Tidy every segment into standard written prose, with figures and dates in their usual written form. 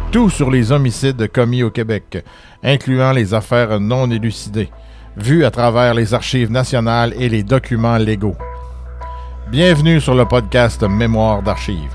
Tout sur les homicides commis au Québec, incluant les affaires non élucidées, vues à travers les archives nationales et les documents légaux. Bienvenue sur le podcast Mémoire d'archives.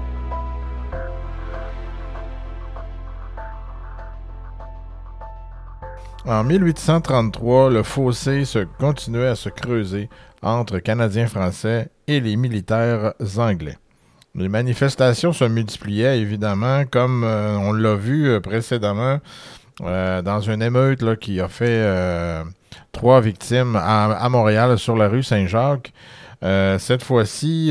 En 1833, le fossé continuait à se creuser entre Canadiens français et les militaires anglais. Les manifestations se multipliaient, évidemment, comme on l'a vu précédemment dans une émeute là, qui a fait 3 victimes à Montréal sur la rue Saint-Jacques. Cette fois-ci,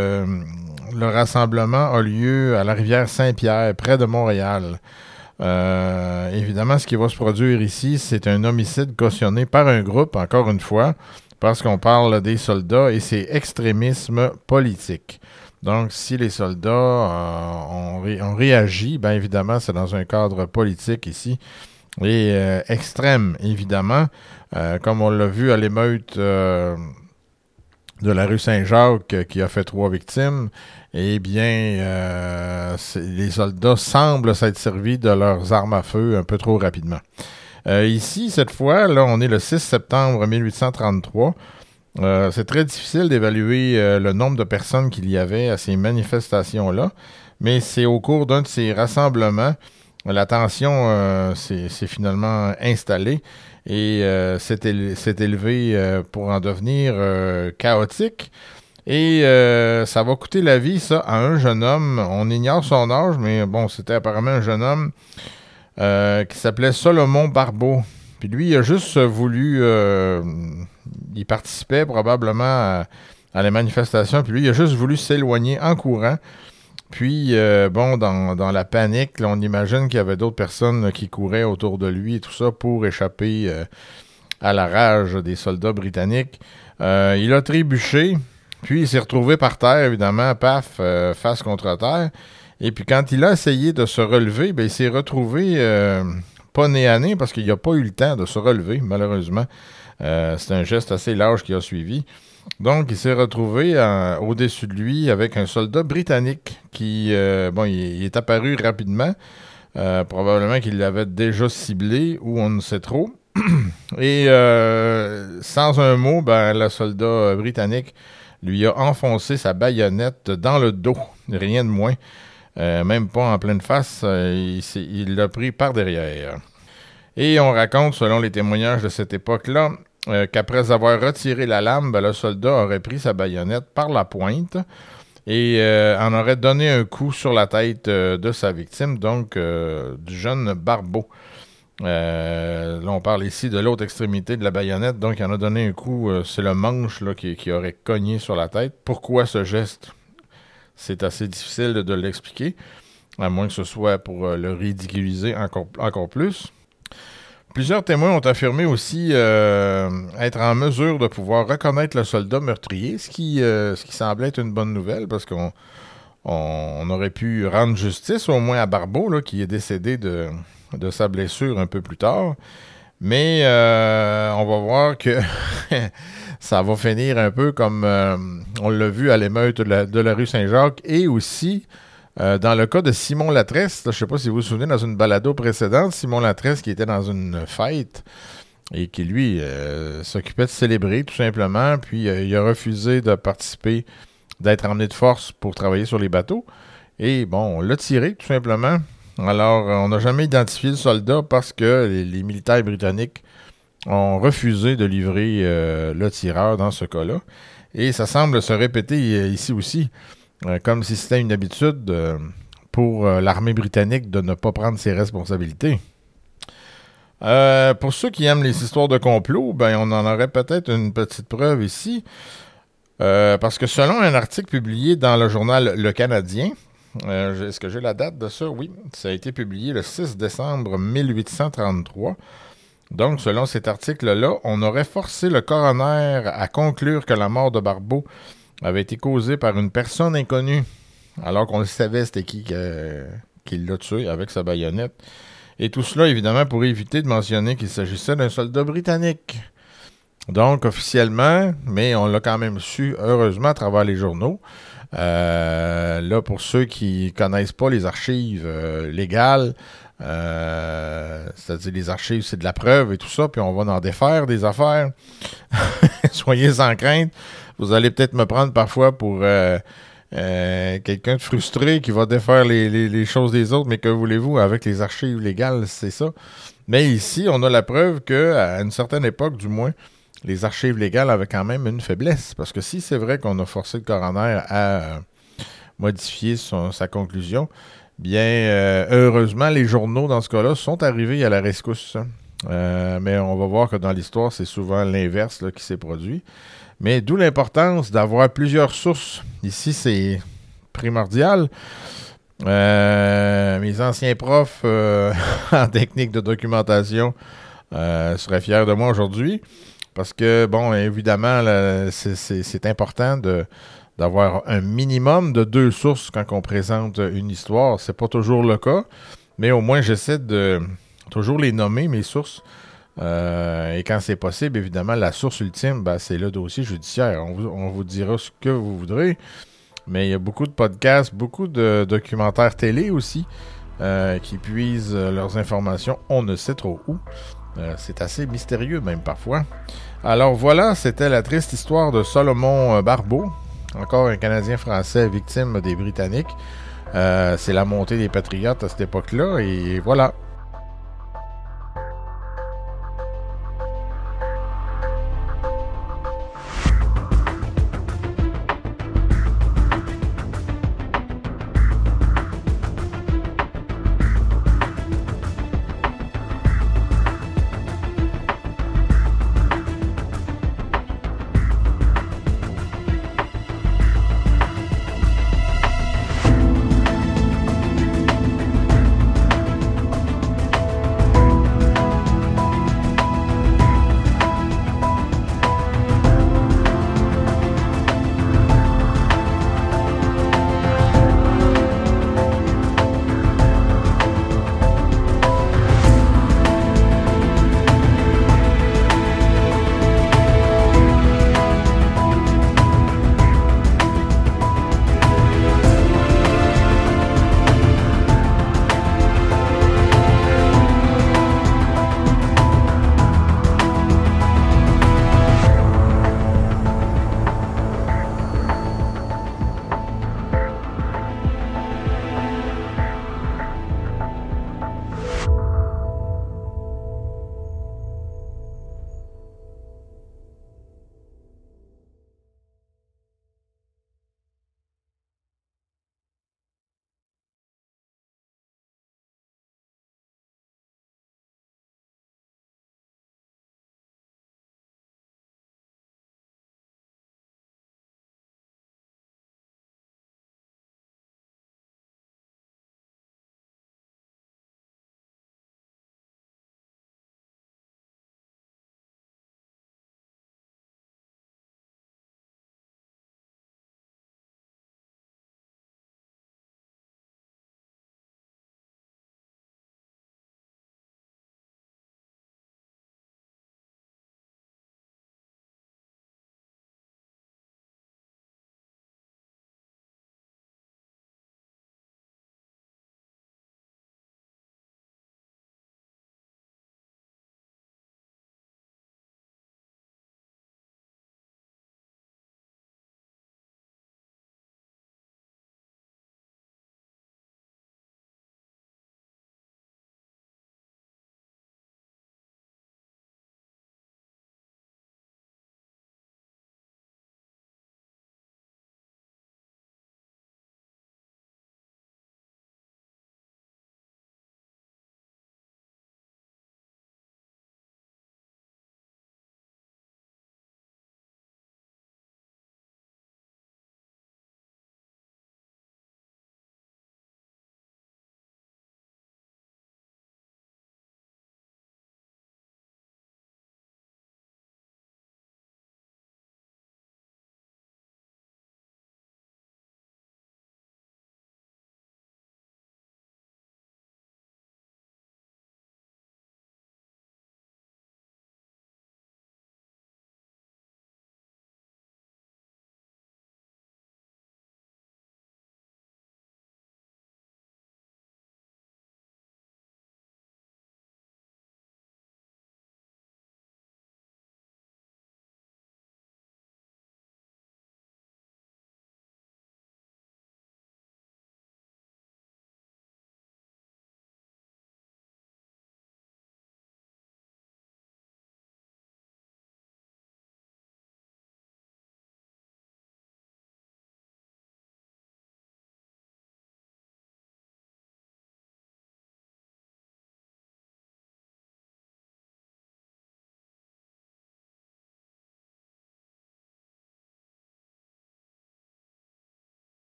le rassemblement a lieu à la rivière Saint-Pierre, près de Montréal. Évidemment, ce qui va se produire ici, c'est un homicide cautionné par un groupe, encore une fois, parce qu'on parle des soldats et c'est extrémisme politique. Donc, si les soldats ont réagi, bien évidemment, c'est dans un cadre politique ici, et extrême, évidemment, comme on l'a vu à l'émeute de la rue Saint-Jacques qui a fait 3 victimes, eh bien, les soldats semblent s'être servis de leurs armes à feu un peu trop rapidement. Ici, cette fois, là, on est le 6 septembre 1833. C'est très difficile d'évaluer le nombre de personnes qu'il y avait à ces manifestations-là, mais c'est au cours d'un de ces rassemblements, la tension s'est finalement installée et s'est élevée pour en devenir chaotique. Et ça va coûter la vie, ça, à un jeune homme. On ignore son âge, mais bon, c'était apparemment un jeune homme qui s'appelait Solomon Barbeau. Puis lui, il a juste voulu... il participait probablement à la manifestation, puis lui, il a juste voulu s'éloigner en courant. Puis, dans la panique, là, on imagine qu'il y avait d'autres personnes là, qui couraient autour de lui et tout ça pour échapper à la rage des soldats britanniques. Il a trébuché, puis il s'est retrouvé par terre, évidemment, paf, face contre terre. Et puis quand il a essayé de se relever, ben, il s'est retrouvé pas nez à nez parce qu'il n'a pas eu le temps de se relever, malheureusement. C'est un geste assez large qui a suivi. Donc, il s'est retrouvé au-dessus de lui avec un soldat britannique qui, il est apparu rapidement. Probablement qu'il l'avait déjà ciblé ou on ne sait trop. Et sans un mot, ben, le soldat britannique lui a enfoncé sa baïonnette dans le dos. Rien de moins. Même pas en pleine face. Il l'a pris par derrière. Et on raconte, selon les témoignages de cette époque-là, qu'après avoir retiré la lame, ben, le soldat aurait pris sa baïonnette par la pointe et en aurait donné un coup sur la tête de sa victime, donc du jeune Barbeau. Là, on parle ici de l'autre extrémité de la baïonnette, donc il en a donné un coup, c'est le manche là, qui aurait cogné sur la tête. Pourquoi ce geste? C'est assez difficile de l'expliquer, à moins que ce soit pour le ridiculiser encore plus. Plusieurs témoins ont affirmé aussi être en mesure de pouvoir reconnaître le soldat meurtrier, ce qui semblait être une bonne nouvelle, parce qu'on aurait pu rendre justice au moins à Barbeau, là, qui est décédé de sa blessure un peu plus tard. Mais on va voir que ça va finir un peu comme on l'a vu à l'émeute de la rue Saint-Jacques et aussi dans le cas de Simon Latresse. Je ne sais pas si vous vous souvenez, dans une balado précédente, Simon Latresse qui était dans une fête et qui, lui, s'occupait de célébrer tout simplement, puis il a refusé de participer, d'être emmené de force pour travailler sur les bateaux. Et bon, on l'a tiré tout simplement. Alors, on n'a jamais identifié le soldat parce que les militaires britanniques ont refusé de livrer le tireur dans ce cas-là. Et ça semble se répéter ici aussi, comme si c'était une habitude pour l'armée britannique de ne pas prendre ses responsabilités. Pour ceux qui aiment les histoires de complot, ben on en aurait peut-être une petite preuve ici. Parce que selon un article publié dans le journal Le Canadien, est-ce que j'ai la date de ça? Oui, ça a été publié le 6 décembre 1833. Donc, selon cet article-là, on aurait forcé le coroner à conclure que la mort de Barbeau avait été causée par une personne inconnue, alors qu'on le savait c'était qui l'a tué avec sa baïonnette. Et tout cela, évidemment, pour éviter de mentionner qu'il s'agissait d'un soldat britannique. Donc, officiellement, mais on l'a quand même su, heureusement, à travers les journaux. Là, pour ceux qui connaissent pas les archives légales, c'est-à-dire les archives, c'est de la preuve et tout ça, puis on va en défaire des affaires. Soyez sans crainte. Vous allez peut-être me prendre parfois pour quelqu'un de frustré qui va défaire les choses des autres, mais que voulez-vous, avec les archives légales, c'est ça. Mais ici, on a la preuve qu'à une certaine époque, du moins, les archives légales avaient quand même une faiblesse. Parce que si c'est vrai qu'on a forcé le coroner à modifier sa conclusion, bien, heureusement, les journaux, dans ce cas-là, sont arrivés à la rescousse. Mais on va voir que dans l'histoire, c'est souvent l'inverse là, qui s'est produit. Mais d'où l'importance d'avoir plusieurs sources. Ici, c'est primordial. Mes anciens profs en technique de documentation seraient fiers de moi aujourd'hui. Parce que, bon, évidemment, là, c'est important d'avoir un minimum de 2 sources quand on présente une histoire. C'est pas toujours le cas, mais au moins, j'essaie de toujours les nommer, mes sources. Et quand c'est possible, évidemment, la source ultime, ben, c'est le dossier judiciaire. On vous dira ce que vous voudrez, mais il y a beaucoup de podcasts, beaucoup de documentaires télé aussi qui puisent leurs informations, on ne sait trop où. C'est assez mystérieux même parfois. Alors voilà, c'était la triste histoire de Solomon Barbeau, encore un Canadien français victime des Britanniques. C'est la montée des Patriotes à cette époque-là, et voilà.